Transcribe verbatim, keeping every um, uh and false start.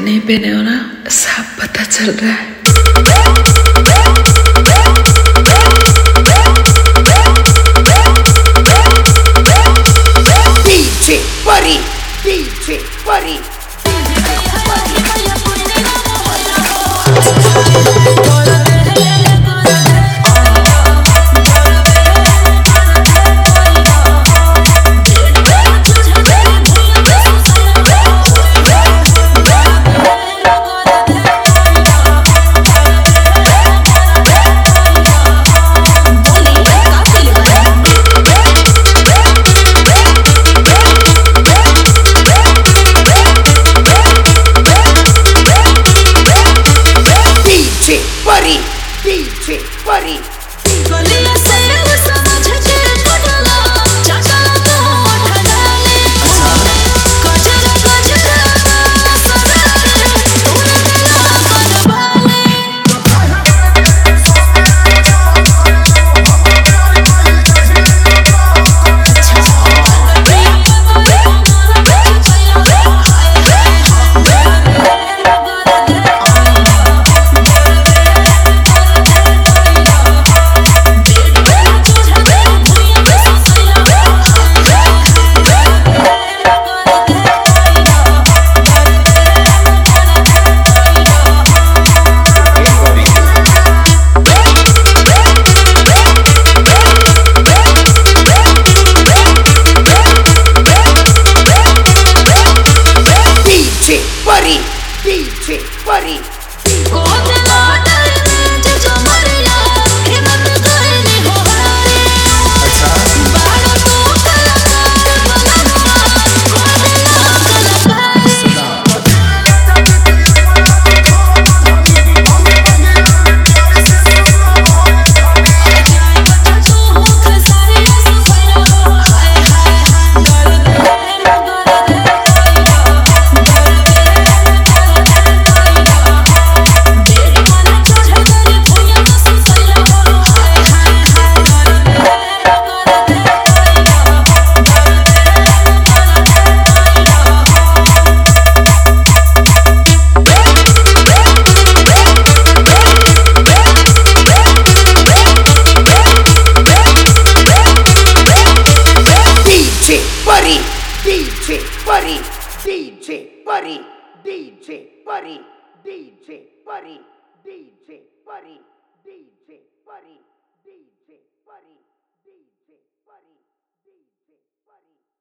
नहीं पहने हो ना, सब पता चल रहा है। डीजे परी, डीजे परी। Buddy, D J Buddy. Buddy, D J Buddy. Buddy, D J Buddy, D J Buddy, D J Buddy, D J Buddy, D J Buddy, D J Buddy, D J Buddy, D J Buddy, D J Buddy.